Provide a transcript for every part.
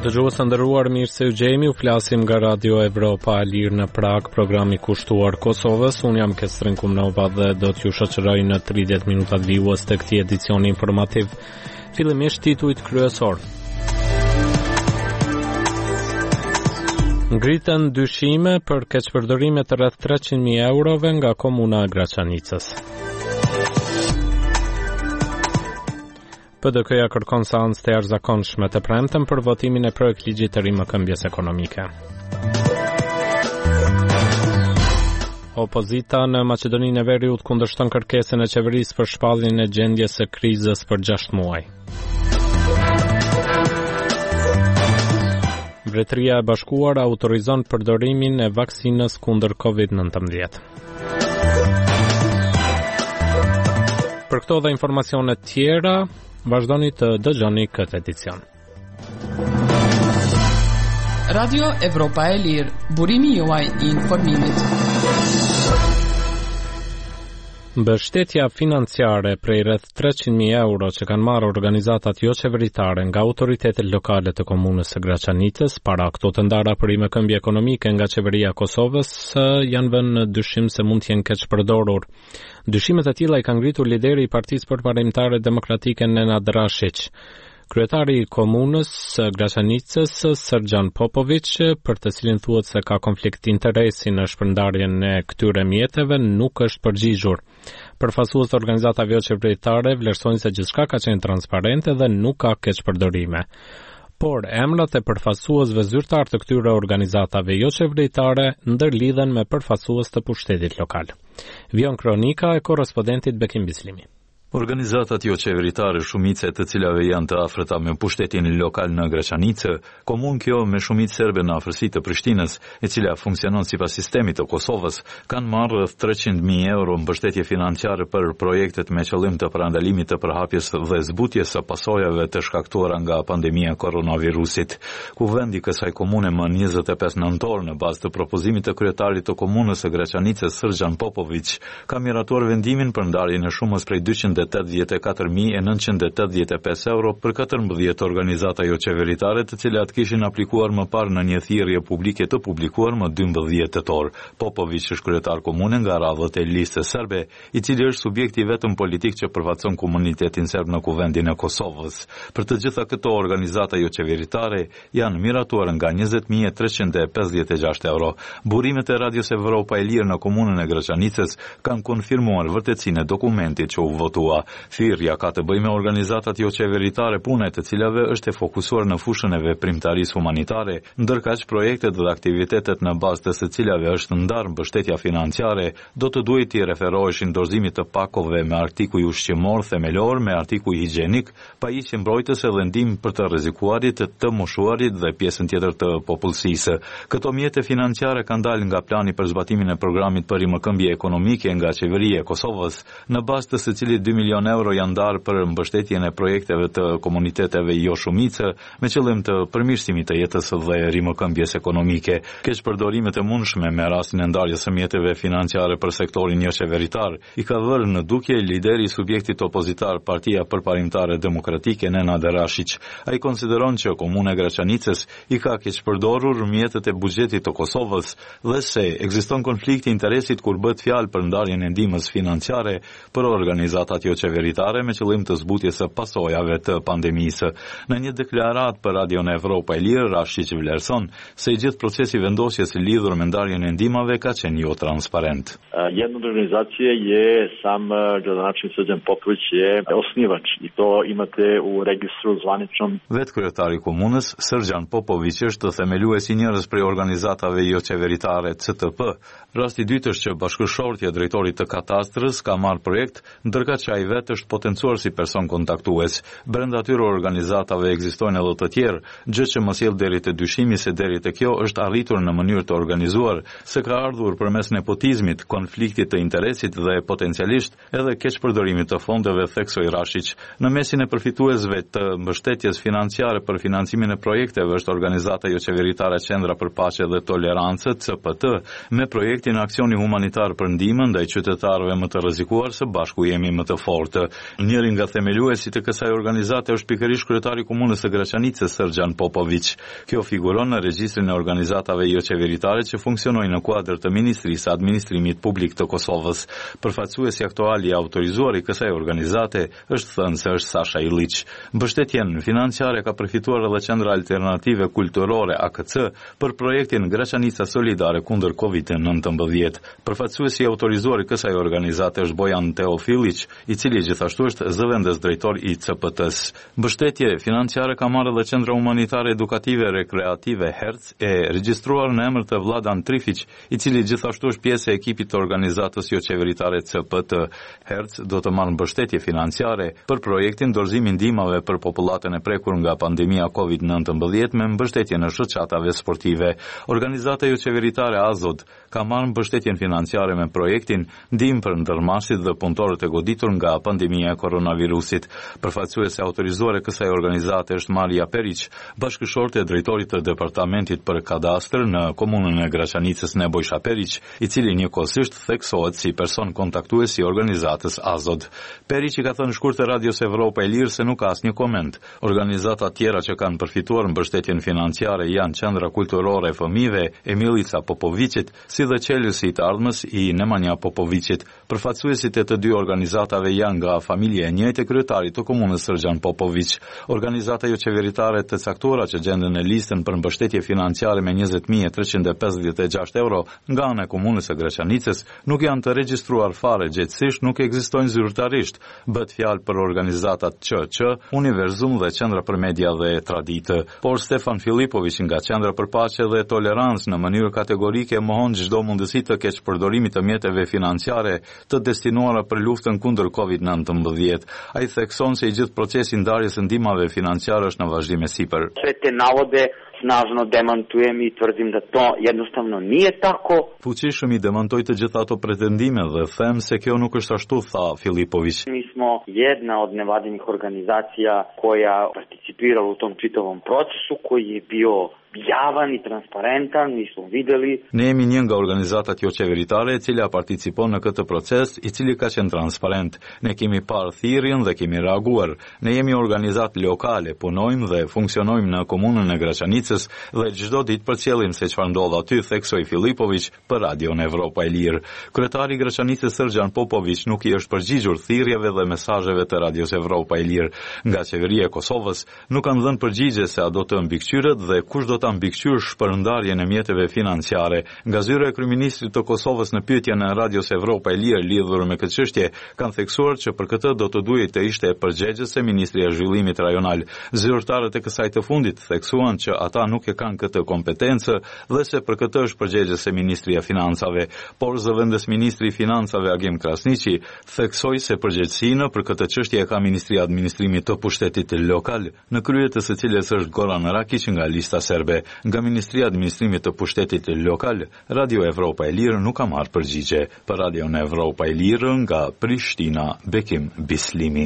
Dëgjues të nderuar, mirë se u gjejmë. U flasim nga Radio Evropa e Lirë në Prag, programi kushtuar Kosovës. Unë jam Kestrin Kumnova dhe do t'ju shoqëroj në 30 minuta vijues të këtij edicioni informativ. Fillimisht titujt kryesor. Ngritën dyshime për keqpërdorime të rreth 300.000 eurove nga komuna e Graçanicës. PDK-ja kërkon seancë të jashtëzakonshme të premten për votimin e projektligjit të rimëkëmbjes ekonomike. Opozita në Maqedoninë e Veriut kundërshton kërkesën e qeverisë për shpalljen e gjendjes së krizës për 6 muaj. Mbretëria e Bashkuar autorizon përdorimin e vaksinës kundër COVID-19. Për këto dhe informacione tjera, vazhdoni të dëgjoni këtë edicion. Radio Evropa e Lirë, burimi juaj I informimit. Mbështetja financiare prej rreth 300.000 euro që kanë marrë organizatat jo qeveritare nga autoritetet lokale të komunës së Graçanicës para këto të ndara për rimëkëmbje ekonomike nga qeveria e Kosovës janë vënë në dyshim se mund të jenë keqpërdorur. Dyshimet e tilla I ka ngritur lideri I Partisë Përparimtare Demokratike Nenad Rashić. Kryetari I komunës së Graçanicës, Srdjan Popović, për të cilin thuhet se ka konflikt interesi në shpërndarjen e këtyre mjeteve, nuk është përgjigjur. Përfaqësues të organizatave jo qeveritare vlerësojnë se gjithçka ka qenë transparente dhe nuk ka keqpërdorime. Por emrat e përfaqësuesve zyrtar të këtyre organizatave jo qeveritare ndërlidhen me përfaqësues të pushtetit lokal. Vion kronika e korrespondentit Bekim Bislimi. Organizatat jo qeveritare shumice të cilave janë të afërta me pushtetin lokal në Graçanicë, komunë kjo me shumicë serbe në afërsi të Prishtinës, e cila funksionon sipas sistemit të Kosovës, kanë marrë rreth 300.000 euro mbështetje financiare për projektet me qëllim të parandalimit të përhapjes dhe zbutjes së pasojave të shkaktuara nga pandemia e koronavirusit. Kuvendi kësaj komune më 25 nëntor në bazë të propozimit të kryetarit të komunës së Graçanicës Srdjan Popović, ka miratuar vendimin për ndarjen e shumës prej 284.985 euro për 14 organizata jo qeveritare të cilat kishin aplikuar më parë në një thirrje publike të publikuar më 12 tetor. Popović është kryetar komune nga radhët e listës serbe, I cili është subjekti vetëm politik që përfaqëson komunitetin serb në kuvendin e Kosovës. Për të gjitha këto organizata jo qeveritare janë miratuar nga 20.356 euro. Burimet e Radios Evropa e Lirë në komunën e Graçanicës kanë konfirmuar vërtetësinë e dokumentit që u votua. Thirrja ka të bëjë me organizatat jo qeveritare, puna e të cilave është e fokusuar në fushën e veprimtarisë humanitare, ndërkaq projektet dhe aktivitetet në bazë të së cilave është ndarë mbështetja financiare do të duhet të referoheshin dorëzimit të pakove me artikuj ushqimor themelor, me artikuj higienik, pajisje mbrojtëse dhe ndihmë për të rrezikuarit, të moshuarit dhe pjesën tjetër të popullsisë. Këto mjete financiare kanë dalë nga plani për zbatimin e programit për rimëkëmbje ekonomike nga qeveria e Kosovës, në bazë të së cilit 2 milion euro janë darë për mbështetjen e projekteve të komuniteteve jo shumice me qëllim të përmirësimit të jetës dhe rimëkëmbjes ekonomike. Keqpërdorimet e mundshme me rastin e ndarjes së mjeteve financiare për sektorin jo qeveritar I ka vërë në dukje lideri I subjektit opozitar Partia Përparimtare Demokratike Nenad Rashić. Ai konsideron që komuna e Graçanicës I ka keqpërdorur mjetet e buxhetit të Kosovës dhe se ekziston konflikti interesit kur bëhet fjalë për ndarjen e ndihmës financiare për organizatat jo qeveritare me qëllim të zbutjes së pasojave të pandemisë. Në një deklaratë për Radion Evropa e Lirë, Rashić vlerëson se I gjithë procesi vendosjes lidhur me ndarjen e ndihmave ka qenë jo transparent. Jedna od organizacije je sam gradonačelnik Srđan Popović je osnivač I to imate u registru zvaničnom. Vetë kryetari I komunës, Srdjan Popović është themeluesi njërës prej organizatave jo qeveritare CTP. Rasti dytë është që bashkëshortja e drejtorit të katastrës ka marrë projekt, ndërkaq që ai vetë është potencuar si person kontaktues. Brenda atyre organizatave ekzistojnë edhe të tjerë, gjë që më sjell deri te dyshimi se deri te kjo është arritur në mënyrë të organizuar, se ka ardhur përmes nepotizmit, konfliktit të interesit dhe potencialisht edhe keqpërdorimit të fondeve, theksoi Rashić. Në mesin e përfituesve të mbështetjes financiare për financimin e projekteve është organizata jo qeveritare Qendra për Paqe dhe Tolerancë, CPT, me projektin Aksioni Humanitar për ndihmën ndaj qytetarëve më të rrezikuar, së bashku jemi më të fortë. Njëri nga themeluesit e kësaj organizate është pikërisht kryetari i komunës së Graçanicës, Srdjan Popović. Kjo figuron në regjistrin e organizatave jo qeveritare që funksionojnë në kuadër të Ministrisë së Administrimit Publik të Kosovës. Përfaqësuesi aktual i autorizuar i kësaj organizate është thënë se është Sasha Ilić. Mbështetjen financiare ka përfituar edhe Qendra Alternative Kulturore AKC për projektin Graçanica Solidare kundër COVID-19. Përfaqësuesi i autorizuar i kësaj organizate është Bojan Teofilić, i cili gjithashtu është zëvendës drejtor i CPT-s. Mbështetje financiare ka marrë edhe Qendra Humanitare Edukative Rekreative Herc, e regjistruar në emër të Vladan Trifić, i cili gjithashtu është pjesë e ekipit të organizatës jo qeveritare CPT. Herc do të marrë mbështetje financiare për projektin dorëzimi ndihmave për popullatën e prekur nga pandemia COVID-19 me mbështetje në shoqatave sportive. Organizata jo qeveritare Azod ka marrë mbështetjen financiare me projektin ndihmë për ndërmarrësit dhe punëtorët e goditur nga pandemia e koronavirusit. Përfaqësuese autorizuar e kësaj organizate është Maria Perić, bashkëshorte e drejtorit të departamentit për kadastër në komunën e Graçanicës Nebojsha Perić, i cili njëkohësisht theksohet si person kontaktues i organizatës Azod. Perić i ka thënë shkurt të Radios Evropa e Lirë se nuk ka asnjë koment. Organizata tjera që kanë përfituar mbështetjen financiare janë Qendra Kulturore e Fëmijëve e Milica Popovićit, si dhe Qelësi i të Ardhmës i Nemanja Popovićit. Përfaqësuesit e të dy organizatave janë nga familja e njëjtë e kryetarit të komunës Srdjan Popović. Organizata jo qeveritare të caktuara që gjenden në listën për mbështetje financiare me 20.356 euro nga ana e komunës së Graçanicës nuk janë të regjistruar fare, gjithsesi nuk ekzistojnë zyrtarisht. Bëhet fjalë për organizatat QQ, Univerzum dhe Qendra për Media dhe Traditë. Por Stefan Filipović nga Qendra për Paqe dhe Tolerancë në mënyrë kategorike mohon çdo mundësi të keqpërdorimit të mjeteve financiare të destinuara për luftën kundër COVID-19. Ai thekson se i gjithë procesi ndarjes së ndihmave financiare është në vazhdim e sipër. Snažno demantujem i tvrdim da to jednostavno nije tako. Fuqishëm i demantoj të gjitha ato pretendime dhe them se kjo nuk është ashtu, tha Filipović. Mi smo jedna od nevladinih organizacija koja participirala u tom čitavom procesu koji je bio javan i transparentan, mi smo videli. Ne jemi një nga organizatat jo qeveritare e cila participon në këtë proces, i cili ka qenë transparent. Ne kemi parë thirrjen dhe kemi reaguar. Ne jemi organizat lokale, punojmë dhe funksionojmë në komunën e Graçanicës dhe çdo ditë përcjellim se çfarë ndodh aty, theksoi Filipović për Radion Evropa e Lirë. Kryetari i Graçanicës Srdjan Popović nuk i është përgjigjur thirrjeve dhe mesazheve të Radios Evropa e Lirë. Nga qeveria e Kosovës nuk kanë dhënë përgjigje se a do të mbikëqyret dhe kush do ta mbikëqyr shpërndarjen e mjeteve financiare. Nga zyra e kryeministrit të Kosovës në pyetjen e Radios Evropa e Lirë lidhur me këtë çështje, kanë theksuar që për këtë do të duhej të ishte përgjegjëse Ministria e Zhvillimit Rajonal. Zyrtarët e kësaj të fundit theksuan që ata nuk e kanë këtë kompetencë dhe se për këtë është përgjegjëse Ministria e Financave, por zëvendës ministri i Financave Agim Krasniqi theksoi se përgjegjësinë për këtë çështje e ka Ministria e Administrimit të Pushtetit Lokal, në krye të së cilës është Goran Rakić nga lista serbe. Nga Ministria e Administrimit të Pushtetit Lokal, Radio Evropa e Lirë nuk ka marrë përgjigje. Për Radion Evropa e Lirë nga Prishtina, Bekim Bislimi.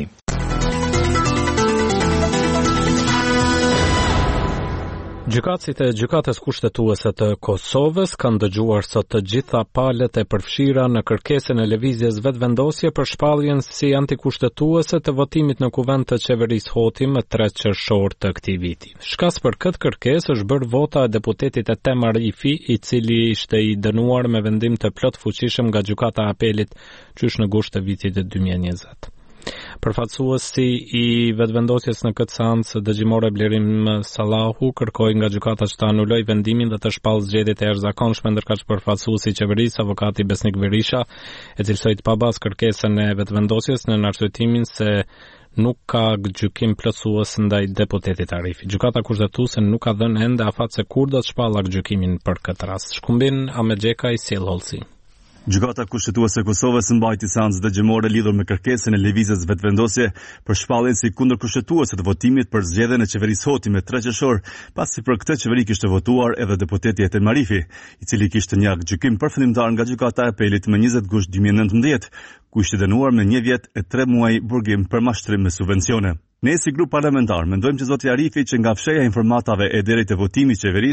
Gjykatësit e Gjykatës Kushtetuese të Kosovës kanë dëgjuar sot të gjitha palët e përfshira në kërkesën e lëvizjes vetëvendosje për shpalljen si antikushtetuese të votimit në Kuvend të Qeverisë Hoti më 3 qershor të këtij viti. Shkas për këtë kërkesë është bërë vota e deputetit Etem Arifi, i cili ishte i dënuar me vendim të plot fuqishëm nga Gjykata e Apelit qysh në gusht të vitit 2020. Përfaqësuesi i vetëvendosjes në këtë seancë dëgjimore Blerim Sallahu kërkoi nga gjykata që të anuloj vendimin dhe të shpallë zgjedhjet e jashtëzakonshme, ndërkaq përfaqësuesi i qeverisë, avokati Besnik Berisha, e cilësoi të pabazë kërkesën e vetëvendosjes në arsyetimin se nuk ka gjykim plotësues ndaj deputetit Arifi. Gjykata kushtetuese nuk ka dhënë ende afat se kur do të shpallë gjykimin për këtë rast. Shkumbin Ahmet Xheka i sjell Hollsi. Gjykata Kushtetuese e Kosovës mbajti seancë dëgjimore lidhur me kërkesën e lëvizjes vetëvendosje për shpalljen si kundërkushtetuese të votimit për zgjedhjen e qeverisë Hoti me 3 qershor, pasi për këtë qeveri kishte votuar edhe deputeti Etem Arifi, i cili kishte një gjykim përfundimtar nga Gjykata e Apelit më 20 gusht 2019, ku ishte dënuar me 1 vjet e 3 muaj burgim për mashtrim me subvencione. Ne si grup parlamentar mendojmë që zoti Arifi, që nga fsheja informatave e deri te votimi i qeverisë,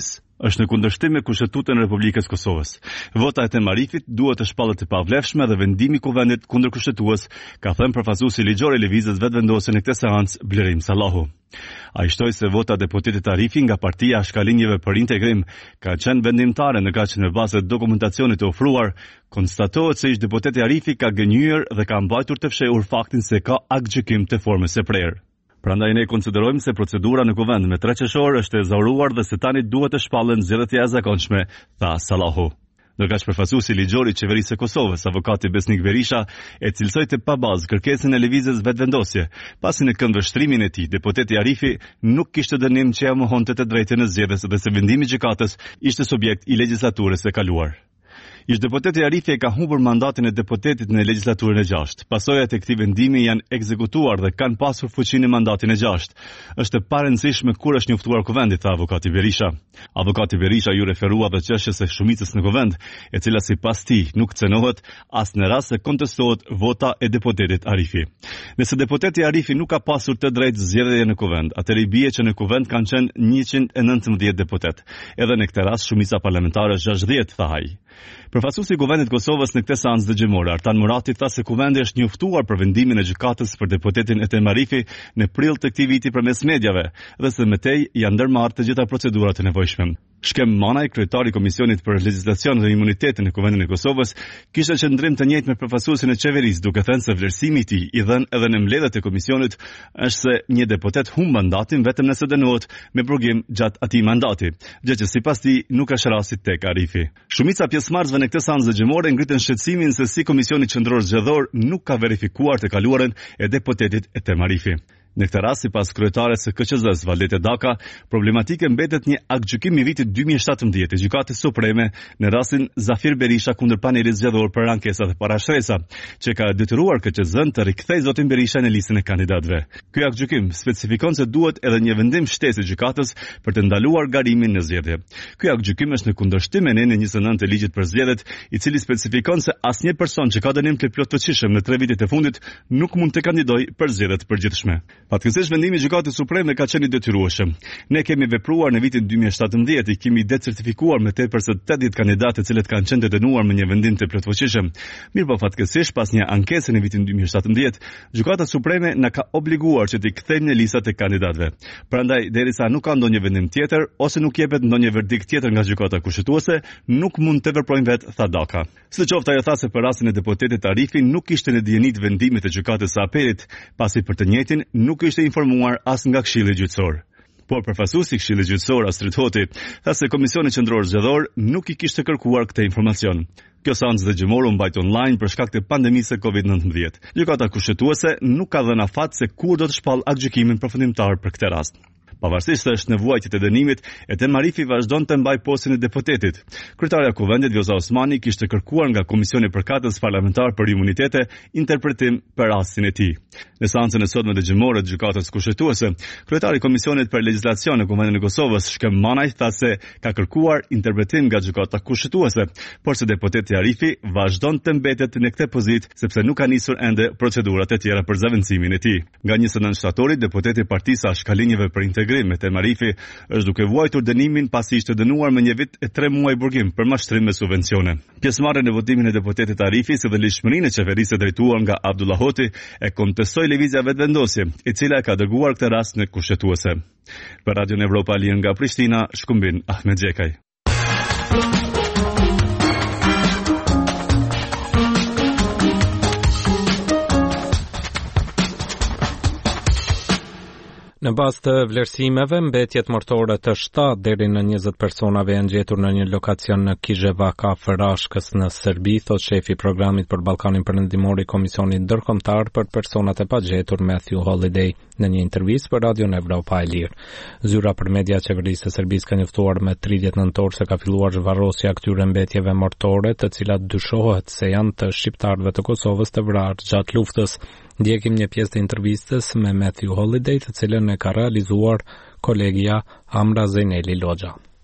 është në kundërshtim me Kushtetutën e Republikës Kosovës. Vota e Temarifit duhet të shpallet të pavlefshme dhe vendimi i kuvendit kundër kushtetues, ka thënë përfaqësuesi ligjor i lëvizjes vetëvendose në këtë seancë Blerim Sallahu. Ai shtoi se vota e deputetit Arifi nga Partia e Shkalinjeve për Integrim ka qenë vendimtare në kaq në bazë të dokumentacionit të ofruar, konstatohet se ish deputeti Arifi ka gënjur dhe ka mbajtur të fshehur faktin se ka aktgjykim të formës së prerë. Prandaj ne konsiderojmë se procedura në kuvend me 3 qershor është e zauruar dhe se tani duhet të shpallen zgjedhjet e jashtëzakonshme, tha Sallahu. Ndërkaq përfaqësuesi ligjor i Qeverisë së Kosovës, avokati Besnik Berisha, e cilësoi të pabazë kërkesën e lëvizjes vetëvendosje, pasi në këndvështrimin e tij deputeti Arifi nuk kishte dënim që ia mohonte të drejtën e zgjedhjes dhe se vendimi i gjykatës ishte subjekt i legjislaturës së kaluar. Ish deputeti Arifi e ka humbur mandatin e deputetit në legjislaturën e 6. Pasojat e këtij vendimi janë ekzekutuar dhe kanë pasur fuqinë në mandatin e 6. Është e parëndësishme kur është njoftuar kuvendi, tha avokati Berisha. Avokati Berisha ju referua dhe çështjes së shumicës në kuvend, e cila sipas tij nuk cenohet as në rast se kontestohet vota e deputetit Arifi. Nëse deputeti Arifi nuk ka pasur të drejtë zgjedhje në kuvend, atëherë i bie që në kuvend kanë qenë 119 deputet. Edhe në këtë rast shumica parlamentare është 60, tha ai. Përfaqësuesi i Kuvendit Kosovës në këtë seancë dëgjimore, Artan Murati, tha se kuvendi është njoftuar për vendimin e gjykatës për deputetin Etem Arifi në prill të këtij viti përmes mediave dhe se me tej janë ndërmarrë të gjitha procedurat e nevojshme. Shkem Manaj, kryetari i Komisionit për Legjislacion dhe Imunitetin në Kuvendin e Kosovës, kishte qëndrim të njëjtë me përfaqësuesin e qeverisë, duke thënë se vlerësimi i tij i dhënë edhe në mbledhjet e komisionit është se një deputet humb mandatin vetëm nëse dënohet me burgim gjatë atij mandati, gjë që sipas tij nuk është rasti tek Arifi. Shumica pjesëmarrësve në këtë seancë dëgjimore ngritën shqetësimin se si Komisioni Qendror Zgjedhor nuk ka verifikuar të kaluarën e deputetit Etem Arifi. Në këtë rast, sipas kryetares së KQZ-s Valdete Daka, problematike mbetet një aktgjykim i vitit 2017 të Gjykatës Supreme në rastin Zafir Berisha kundër panelit zgjedhor për ankesat e parashtresa, që ka detyruar KQZ-n të rikthejë zotin Berisha në listën e kandidatëve. Ky aktgjykim specifikon se duhet edhe një vendim shtesë i gjykatës për të ndaluar garimin në zgjedhje. Ky aktgjykim është në kundërshtim me nënën 29 të ligjit për zgjedhjet, i cili specifikon se asnjë person që ka dënim të plotësishëm në 3 vitet e fundit nuk mund të kandidojë për zgjedhjet të përgjithshme. Fatkeqësisht vendimi i Gjykatës Supreme ka qenë i detyrueshëm. Ne kemi vepruar në vitin 2017, i kemi decertifikuar me tepër se 80 kandidatë të cilët kanë qenë të dënuar me një vendim të plotfuqishëm. Mirëpo fatkeqësisht pas një ankese në vitin 2017, Gjykata Supreme na ka obliguar që t'i kthejmë në listat e kandidatëve. Prandaj, derisa nuk ka ndonjë vendim tjetër ose nuk jepet ndonjë verdikt tjetër nga Gjykata Kushtetuese, nuk mund të veprojmë vetë, tha Daka. Sidoqoftë, ajo tha se për rastin e deputetit Arifi nuk kishte në dijenit vendimit të Gjykatës së Apelit, pasi për të njëjtin nuk ishte informuar as nga Këshilli Gjyqësor. Por përfaqësuesi i Këshillit Gjyqësor Astrid Hoti tha se Komisioni Qendror Zgjedhor nuk i kishte kërkuar këtë informacion. Kjo seancë dëgjimore u mbajt online për shkak të pandemisë së COVID-19. Gjykata Kushtetuese nuk ka dhënë afat se kur do të shpall aktgjykimin përfundimtar për këtë rast. Pavarësisht se është në vuajtjet e dënimit, Etem Arifi vazhdon të mbajë postën e deputetit. Kryetaria e Kuvendit Vjoza Osmani kishte kërkuar nga Komisioni Përkatës Parlamentar për Imunitete interpretim për rastin e tij. Në seancën e sotme dëgjimore të Gjykatës Kushtetuese, kryetari i Komisionit për Legjislacion në Kuvendin e Kosovës, Shkem Manaj, tha se ka kërkuar interpretim nga Gjykata Kushtetuese, por se deputeti Arifi vazhdon të mbetet në këtë pozitë sepse nuk ka nisur ende procedurat e tjera për zaventësimin e tij. Nga 29 shtatorit, deputeti i Partisë së Shkalinjeve për Integrim Etem Arifi është duke vuajtur dënimin pasi ishte dënuar me 1 vit e 3 muaj burgim për mashtrim me subvencione. Pjesëmarrja në votimin e deputetit Arifi si dhe ligjshmërinë e qeverisë drejtuar nga Abdullah Hoti e kontestoi lëvizja vetëvendosje, e cila e ka dërguar këtë rast në kushtetuese. Për Radio Evropa Live nga Prishtina, Shkumbin Ahmed Xhekaj. Në bazë të vlerësimeve, mbetjet mortore të 7 deri në 20 personave janë gjetur në një lokacion në Kizhevaka, Rashkës në Serbi, thot shefi i programit për Ballkanin Perëndimor i Komisionit Ndërkombëtar për personat e pagjetur Matthew Holiday në një intervistë për Radio Evropa e Lirë. Zyra për media e qeverisë së Serbisë ka njoftuar me 30 nëntor se ka filluar zhvarrosja këtyre mbetjeve mortore, të cilat dyshohet se janë të shqiptarëve të Kosovës të vrarë gjatë luftës. Ndjekim një pjesë të intervistës me Matthew Holiday, të cilën e ka realizuar kolegja Amra Zejneli Logja.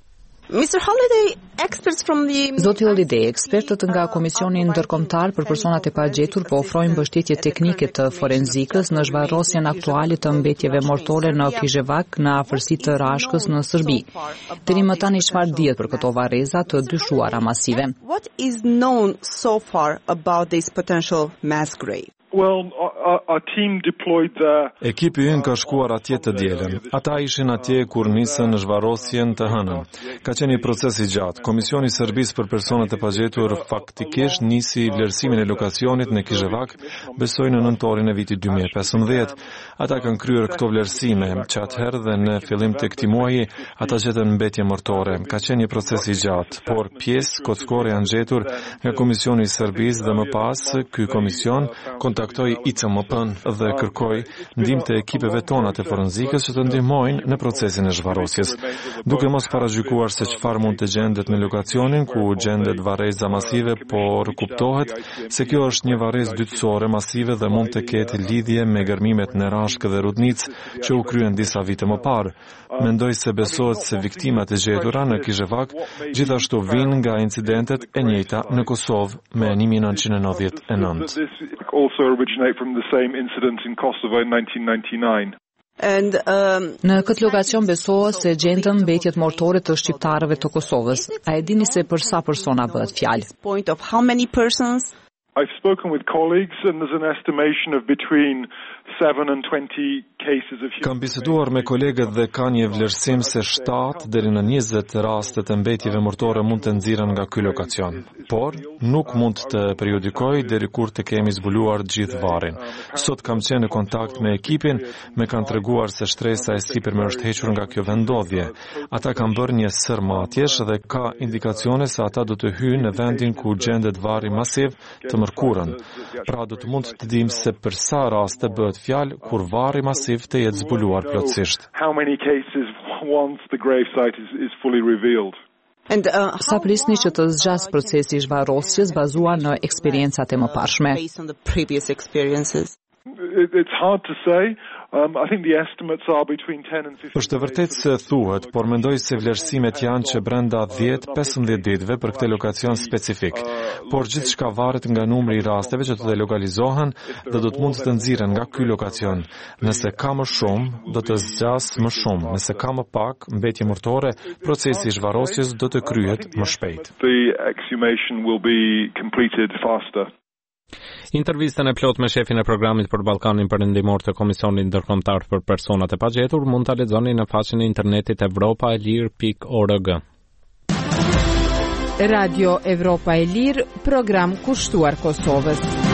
Zoti Holiday, ekspertët nga Komisioni Ndërkombëtar për personat e pagjetur po ofrojnë mbështetje teknike të forenzikës në zhvarrosjen aktuale të mbetjeve mortore në Kizhevak në afërsi të Rashkës në Serbi. Deri më tani çfarë dihet për këto varreza të dyshuara masive? What is known so far about this potential mass grave? Well, our team deployed there. Ekipi ynë ka shkuar atje të dielën. Ata ishin atje kur nisën zhvarrosjen të hënën. Ka qenë një proces i gjatë. Komisioni i Serbisë për personat e pagjetur faktikisht nisi vlerësimin e lokacionit në Kizhevak, besoj në nëntorin e vitit 2015. Ata kanë kryer këto vlerësime, që atëherë dhe në fillim të këtij muaji ata gjetën mbetje mortore. Ka qenë një proces i gjatë, por pjesë kockore janë gjetur nga Komisioni i Serbisë dhe më pas ky komision kontaktoi ICMP-n dhe kërkoi ndihmë të ekipeve tona të forenzikës që të ndihmojnë në procesin e zhvarrosjes. Duke mos paragjykuar se çfarë mund të gjendet në lokacionin ku gjendet varreza masive, por kuptohet se kjo është një varrezë dytësore masive dhe mund të ketë lidhje me gërmimet në Rashkë dhe Rudnicë që u kryen disa vite më parë. Mendoj se besohet se viktimat e gjetura në Kizhevak gjithashtu vinë nga incidentet e njëjta në Kosovë me 1999. Also originate from the same incident in Kosovo in 1999. Në këtë lokacion besohet se gjendëm mbetjet mortore të shqiptarëve të Kosovës. A e dini se për sa persona bëhet fjalë? Point of how many persons? I've spoken with colleagues and there's an estimation of between 7 and 20 cases of... Kam biseduar me kolegët dhe ka një vlerësim se 7 deri në 20 raste të mbetjeve mortore mund të nxirren nga ky lokacion. Por nuk mund të periodikoj deri kur të kemi zbuluar gjithë varrin. Sot kam qenë në kontakt me ekipin, më kanë treguar se shtresa e sipërme është hequr nga kjo vendodhje. Ata kanë bërë një sër matjesh dhe ka indikacione se ata do të hyjnë në vendin ku gjendet varri masiv të mërkurën. Pra do të mund të dimë se për sa raste bëhet fjalë kur varri masiv të jetë zbuluar plotësisht. How many cases once the grave site is fully revealed? Sa prisni që të zgjas procesi i zhvarrosjes bazuar në eksperiencat e mëparshme? It's hard to say. I think the estimates are between 10 and 15. Është vërtet se thuhet, por mendoj se vlerësimet janë që brenda 10-15 ditëve për këtë lokacion specifik. Por gjithçka varet nga numri i rasteve që të delokalizohen dhe do të mund të nxirren nga ky lokacion. Nëse ka më shumë, do të zgjas më shumë. Nëse ka më pak, mbetje mortore, procesi i zhvarrosjes do të kryhet më shpejt. The exhumation will be completed faster. Intervistën e plot me shefin e programit për Ballkanin Perëndimor të Komisionit Ndërkombëtar për Personat e Pagjetur mund ta lexoni në faqen e internetit evropaelir.org. Radio Evropa e Lirë, program kushtuar Kosovës.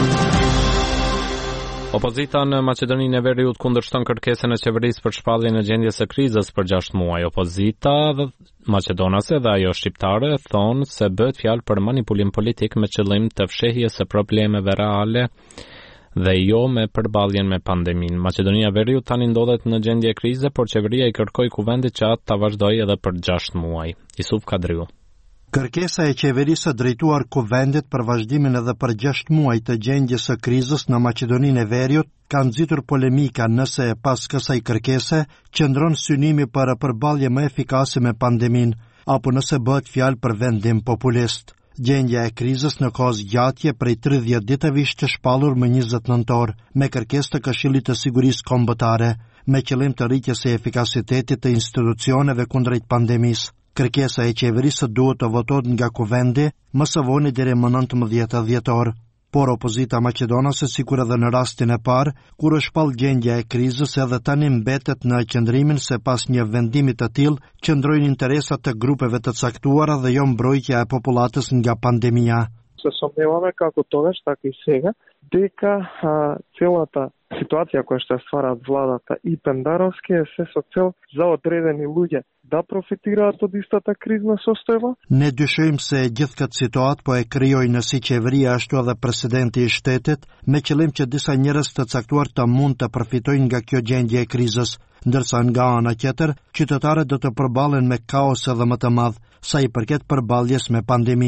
Opozita në Maqedoninë e Veriut kundërshton kërkesën e qeverisë për shpalljen e gjendjes së krizës për 6 muaj. Opozita maqedonase dhe ajo shqiptare thonë se bëhet fjalë për manipulim politik me qëllim të fshehjes së problemeve reale dhe jo me përballjen me pandeminë. Maqedonia e Veriut tani ndodhet në gjendje krize, por qeveria i kërkoi kuvendit që atë ta vazhdojë edhe për 6 muaj. Isuf Kadriu. Kërkesa e qeverisë drejtuar kuvendit për vazhdimin edhe për 6 muaj të gjendjes së krizës në Maqedoninë e Veriut ka nxitur polemika nëse pas kësaj kërkese qëndron synimi për përballje më efikase me pandeminë apo nëse bëhet fjalë për vendim populist. Gjendja e krizës në kozgjatje prej 30 ditëve ishte shpallur më 20 nëntor me kërkesë të Këshillit të Sigurisë Kombëtare me qëllim të rritjes së efikasitetit të institucioneve kundrejt pandemisë. Kërkesa e qeverisë duhet të votohet nga kuvendi më së voni deri më 19 dhjetor. Por opozita maqedonase, sikur edhe në rastin e parë, kur është shpall gjendja e krizës, edhe tani mbetet në qëndrimin se pas një vendimi të tillë qëndrojnë interesat të grupeve të caktuara dhe jo mbrojtja e popullatës nga pandemia. Се сомневаме како тогаш, така и сега, дека целата ситуација која што стварат владата и Пендаровски е се со цел за одредени луѓе да профитираат од истата кризна состојба. Ne dyshojmë se gjithë këtë situatë po e krijojnë si qeveria ashtu edhe presidenti i shtetit me qëllim që disa njerëz të caktuar të mund të përfitojnë nga kjo gjendje e krizës, ndërsa nga ana tjetër qytetarët do të përballen me kaos edhe më të madh sa i përket përballjes me pandeminë.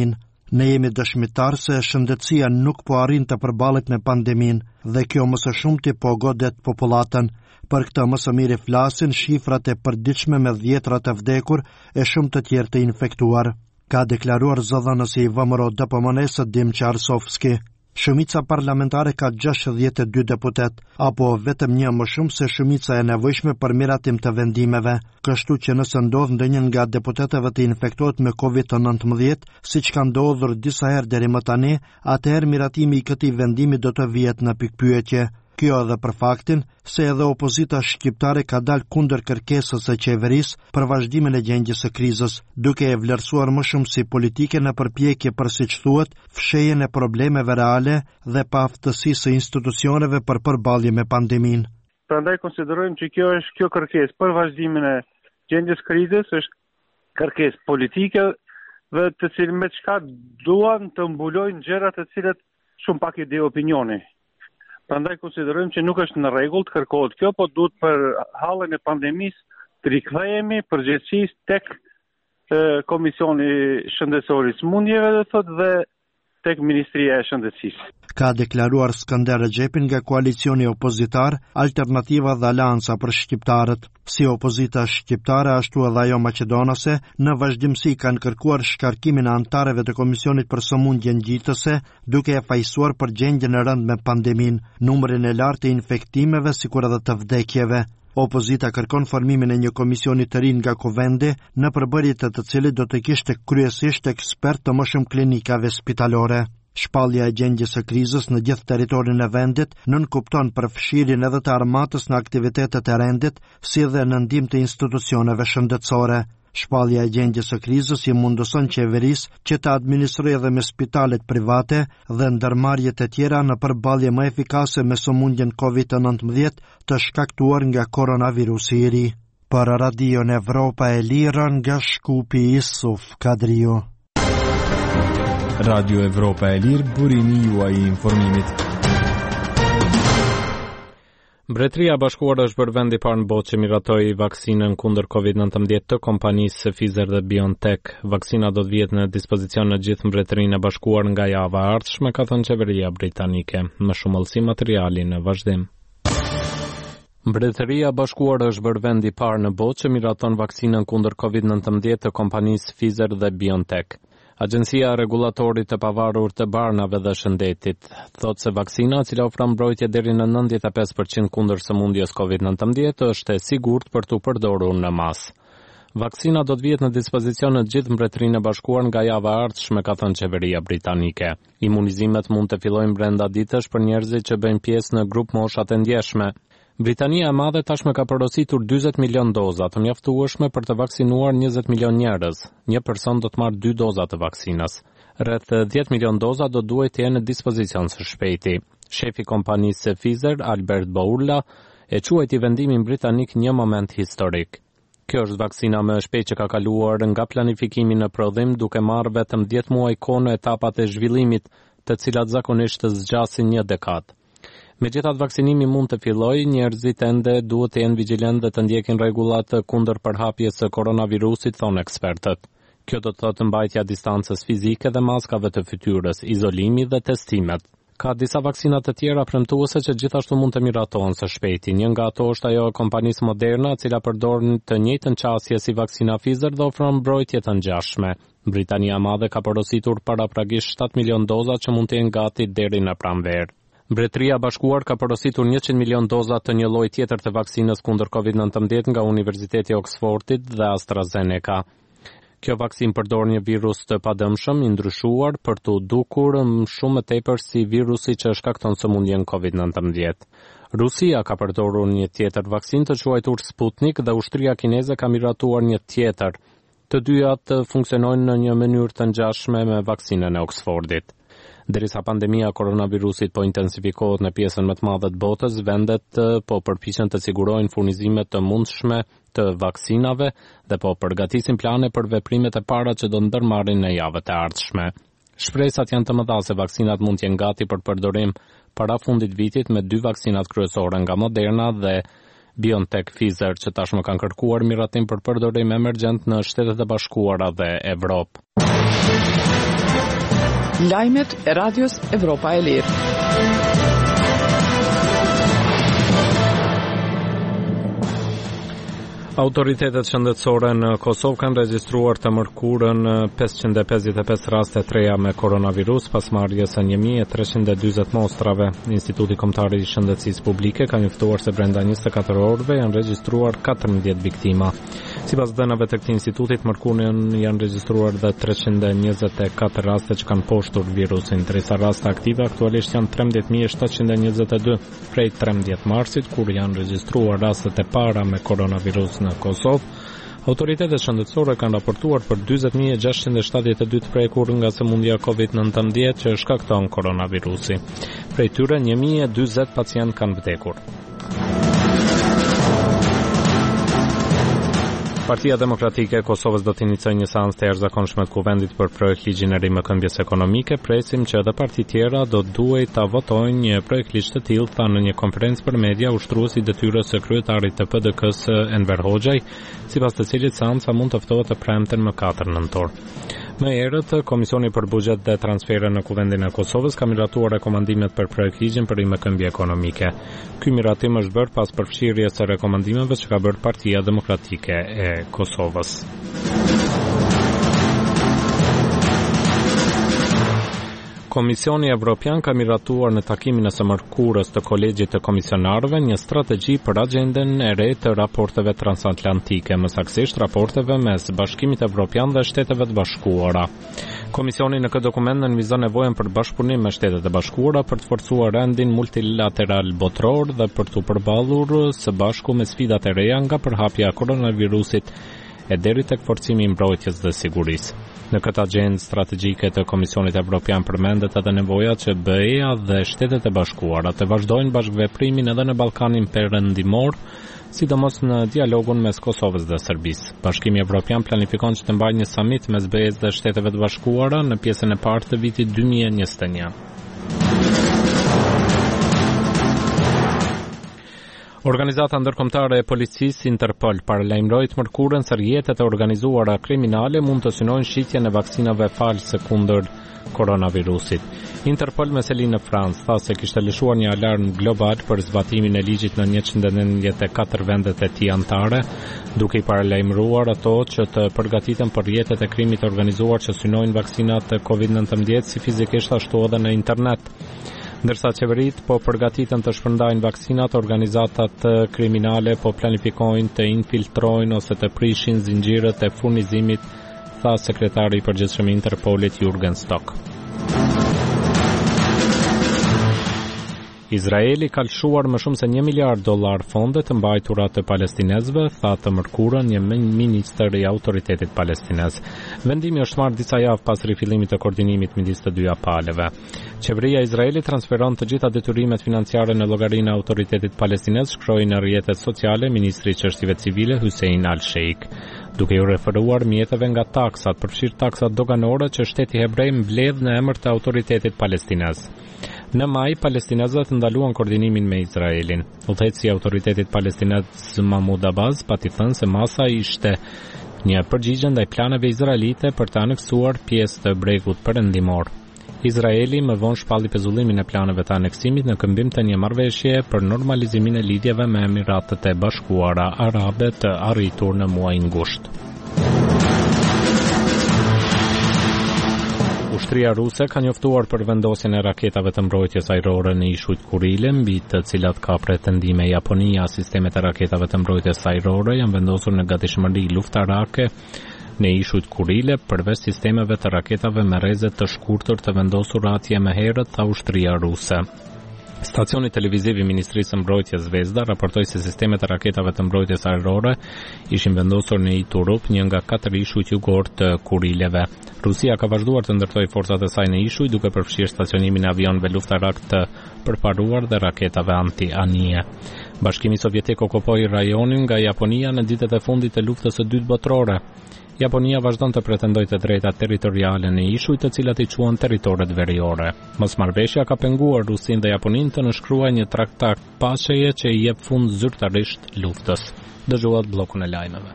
Ne jemi dëshmitar se shëndetësia nuk po arrin të përballet me pandemin dhe kjo më së shumti po godet popullatën. Për këtë më së miri flasin shifrat e përditshme me dhjetra të vdekur e shumë të tjerë të infektuar, ka deklaruar zëdhënësi i VMRO DPMNE-s Dimçar Sofski. Shumica parlamentare ka 62 deputet, apo vetëm një më shumë se shumica e nevojshme për miratim të vendimeve, kështu që nëse ndodh ndonjë nga deputetëve të infektohet me COVID-19, siç ka ndodhur disa herë deri më tani, atëherë miratimi i këtij vendimi do të vihet në pikpyetje. Kjo edhe për faktin se edhe opozita shqiptare ka dalë kundër kërkesës së qeverisë për vazhdimin e gjendjes së krizës, duke e vlerësuar më shumë si politike në përpjekje për, siç thuhet, fshehjen e problemeve reale dhe pa aftësisë së institucioneve për përballje me pandeminë. Prandaj konsiderojmë që kjo kërkesë për vazhdimin e gjendjes krizës është kërkesë politike dhe të cilën me çka duan të mbulojnë gjëra të cilat shumë pak i dhe opinioni. Prandaj konsiderojmë që nuk është në rregull të kërkohet kjo, po duhet për hallën e pandemisë të rikthehemi përgjegjësisht tek Komisioni Shëndetësor i Smundjeve dhe tek Ministria e Shëndetësisë. Ka deklaruar Skënder Rexhepi nga koalicioni opozitar Alternativa dhe Alanca për shqiptarët. Si opozita shqiptare, ashtu edhe ajo maqedonase, në vazhdimsi kanë kërkuar shkarkimin e antarëve të Komisionit për Sëmundjen Ngjitëse, duke e fajsuar për gjendjen e rëndë me pandemin, numrin e lartë të infektimeve sikur edhe të vdekjeve. Opozita kërkon formimin e një komisioni të ri nga Kuvendi, në përbërje të cilit do të kishte kryesisht ekspert të më shumë klinikave spitalore. Shpallja e gjendjes së krizës në gjithë territorin e vendit nënkupton përfshirjen edhe të armatës në aktivitetet e rendit, si dhe në ndihmë të institucioneve shëndetësore. Shpallja e gjendjes së krizës i mundëson qeverisë që të administrojë edhe me spitalet private dhe ndërmarrje të tjera në përballje më efikase me sëmundjen COVID-19 të shkaktuar nga koronavirusi i ri. Për Radion Evropa e Lirë nga Shkupi Isuf Kadrio. Radio Evropa e Lirë, burimi juaj i informimit. Mbretëria e Bashkuar është bërë vendi i parë në botë që miratoi vaksinën kundër COVID-19 të kompanisë Pfizer dhe BioNTech. Vaksina do të vihet në dispozicion në gjithë Mbretërinë e Bashkuar nga java e ardhshme, ka thënë qeveria britanike. Më shumë ëllësi materiali në vazhdim. Mbretëria e Bashkuar është bërë vendi i parë në botë që miraton vaksinën kundër COVID-19 të kompanisë Pfizer dhe BioNTech. Agjencia Regulatorit të Pavarur të Barnave dhe Shëndetit thotë se vaksina, e cila ofron mbrojtje deri në 95% kundër sëmundjes COVID-19, është e sigurt për t'u përdorur në masë. Vaksina do të vihet në dispozicion në gjithë Mbretërinë e Bashkuar nga java e ardhshme, ka thënë qeveria britanike. Imunizimet mund të fillojnë brenda ditësh për njerëzit që bëjnë pjesë në grup moshat e ndjeshme. Britania e Madhe tashmë ka porositur 40 milion doza të mjaftueshme për të vaksinuar 20 milion njerëz. Një person do të marrë 2 doza të vaksinës. Rreth 10 milion doza do duhet të jenë në dispozicion së shpejti. Shefi kompanisë Pfizer, Albert Bourla, e quajti vendimin britanik një moment historik. Kjo është vaksina më e shpejtë që ka kaluar nga planifikimi në prodhim, duke marrë vetëm 10 muaj kohë në etapat e zhvillimit, të cilat zakonisht zgjasin një dekadë. Megjithatë vaksinimi mund të fillojë, njerëzit ende duhet të jenë vigjilentë dhe të ndjekin rregullat kundër përhapjes së koronavirusit, thonë ekspertët. Kjo do të thotë mbajtja distancës fizike dhe maskave të fytyrës, izolimi dhe testimet. Ka disa vaksina të tjera premtuese që gjithashtu mund të miratohen së shpejti. Një nga ato është ajo e kompanisë Moderna, e cila përdor të njëjtën qasje si vaksina Pfizer dhe ofron mbrojtje të ngjashme. Britania e Madhe ka porositur parapragisht 7 milion doza që mund të jenë gati deri në pranverë. Mbretëria e Bashkuar ka porositur 100 milion doza të një lloji tjetër të vaksinës kundër COVID-19 nga Universiteti i Oxfordit dhe AstraZeneca. Kjo vaksinë përdor një virus të padëmshëm i ndryshuar për të dukur shumë më tepër si virusi që shkakton sëmundjen COVID-19. Rusia ka përdorur një tjetër vaksinë të quajtur Sputnik dhe ushtria kineze ka miratuar një tjetër. Të dyat funksionojnë në një mënyrë të ngjashme me vaksinën e Oxfordit. Derisa pandemia koronavirusit po intensifikohet në pjesën më të madhe të botës, vendet po përpiqen të sigurojnë furnizimet të mundshme të vaksinave dhe po përgatisin plane për veprimet e para që do ndërmarrin në javët e ardhshme. Shpresat janë të mëdha se vaksinat mund të jenë gati për përdorim para fundit vitit me 2 vaksinat kryesore nga Moderna dhe BioNTech Pfizer që tashmë kanë kërkuar miratim për përdorim emergjent në Shtetet e Bashkuara dhe Evropë. Lajmet e Radios Evropa e Lirë. Autoritetet shëndetësore në Kosovë kanë regjistruar të mërkurën 555 raste treja me koronavirus pas marrjes së 1340 mostrave. Instituti Kombëtar i Shëndetësisë Publike ka njoftuar se brenda 24 orëve janë regjistruar 14 viktima. Sipas dhënave të këtij instituti, mërkurën janë regjistruar dhe 324 raste që kanë poshtur virusin, ndërsa raste aktive aktualisht janë 13722 prej 13 marsit, kur janë regjistruar rastet e para me koronavirus në Kosovë. Autoritetet shëndetësore kanë raportuar për 40.672 të prekur nga sëmundja COVID-19 që shkakton koronavirusi. Prej tyre 1040 pacient kanë vdekur. Partia Demokratike e Kosovës do të inicojë një seancë të jashtëzakonshme të kuvendit për projekt ligjin e rimëkëmbjes ekonomike. Presim që edhe parti tjera do duhej ta votojnë një projekt ligj të tillë, tha në një konferencë për media ushtruesi i detyrës së kryetarit të PDK-s Enver Hoxhaj, sipas të cilit seanca mund të ftohet të premten më 4 nëntor. Më herët, Komisioni për Buxhet dhe Transfere në Kuvendin e Kosovës ka miratuar rekomandimet për projekt ligjin për rimëkëmbje ekonomike. Ky miratim është bërë pas përfshirjes së rekomandimeve që ka bërë Partia Demokratike e Kosovës. Komisioni Evropian ka miratuar në takimin e së mërkurës të Kolegjit të Komisionarëve një strategji për agjenden e re të raporteve transatlantike, më saktësisht raporteve mes Bashkimit Evropian dhe Shteteve të Bashkuara. Komisioni në këtë dokument nënvizon nevojën për bashkëpunim me Shtetet e Bashkuara për të forcuar rendin multilateral botror dhe për të përballur së bashku me sfidat e reja nga përhapja e koronavirusit e deri tek forcimi i mbrojtjes dhe sigurisë. Në këtë agjendë strategjike të Komisionit Evropian përmendet edhe nevoja që BE-ja dhe Shtetet e Bashkuara të vazhdojnë bashkëveprimin edhe në Ballkanin Perëndimor, sidomos në dialogun mes Kosovës dhe Serbisë. Bashkimi Evropian planifikon që të mbajë një summit mes BE-s dhe Shteteve të Bashkuara në pjesën e parë të vitit 2021. Organizata ndërkombëtare e policisë Interpol paralajmëroi të mërkurën se rrjetet e organizuara kriminale mund të synojnë shitjen e vaksinave false kundër koronavirusit. Interpol me seli në Francë tha se kishte lëshuar një alarm global për zbatimin e ligjit në 194 vendet e tij anëtare, duke i paralajmëruar ato që të përgatiten për rrjetet e krimit organizuar që synojnë vaksinat e COVID-19 si fizikisht ashtu edhe në internet. Ndërsa qeverit po përgatiten të shpërndajnë vaksinat, organizatat kriminale po planifikojnë të infiltrojnë ose të prishin zinxhirët e furnizimit, tha sekretari i përgjithshëm i Interpolit Jürgen Stock. Izraeli ka lëshuar më shumë se $1 miliard fonde të mbajtura të palestinezëve, tha të mërkurën një ministër i autoritetit palestinez. Vendimi është marrë disa javë pas rifillimit të koordinimit midis të dyja palëve. Qeveria e Izraelit transferon të gjitha detyrimet financiare në llogarinë e autoritetit palestinez, shkroi në rrjetet sociale ministri i çështjeve civile Hussein al-Sheikh, duke u referuar mjeteve nga taksat, përfshirë taksat doganore që shteti hebrej mbledh në emër të autoritetit palestinez. Në maj, palestinezët ndaluan koordinimin me Izraelin. Udhëheqësi i autoritetit palestinez Mahmoud Abbas pati thënë se masa ishte një përgjigje ndaj planeve izraelite për të aneksuar pjesë të bregut perëndimor. Izraeli më vonë shpalli pezullimin e planeve të aneksimit në këmbim të një marrëveshje për normalizimin e lidhjeve me Emiratet e Bashkuara Arabe të arritur në muajin gusht. Ushtria ruse ka njoftuar për vendosjen e raketave të mbrojtjes ajrore në ishujt Kurile, mbi të cilat ka pretendime Japonia. Sistemet e raketave të mbrojtjes ajrore janë vendosur në gatishmëri luftarake në ishujt Kurile, përveç sistemeve të raketave me rrezet të shkurtër të vendosur atje më herët, tha ushtria ruse. Stacioni televiziv i Ministrisë së Mbrojtjes Zvezda raportoi se sistemet e raketave të mbrojtjes ajrore ishin vendosur në Iturup, një nga 4 ishujt jugor të Kurileve. Rusia ka vazhduar të ndërtojë forcat e saj në ishuj, duke përfshirë stacionimin e avionëve luftarak të përparuar dhe raketave anti-anije. Bashkimi Sovjetik okupoi rajonin nga Japonia në ditët e fundit të luftës së dytë botërore. Japonia vazhdon të pretendojë të drejta territoriale në ishuj, të cilat i quhen territoret veriore. Mosmarrveshja ka penguar Rusinë dhe Japoninë të nënshkruajnë një traktat paqeje që i jep fund zyrtarisht luftës. Dëgjuat bllokun e lajmeve.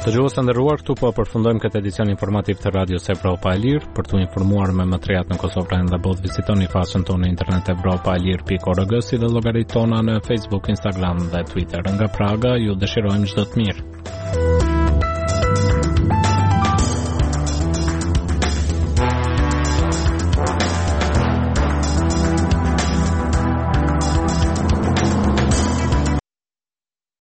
Dëgjuesë nderuar, këtu po përfundojmë këtë edicion informativ të Radios Evropa e Lirë. Për t'u informuar me më të rehat në Kosovë dhe botë, vizitoni faqen tonë në internet evropaelir.org, si dhe llogaritë tona në Facebook, Instagram dhe Twitter. Nga Praga ju dëshirojmë çdo të mirë.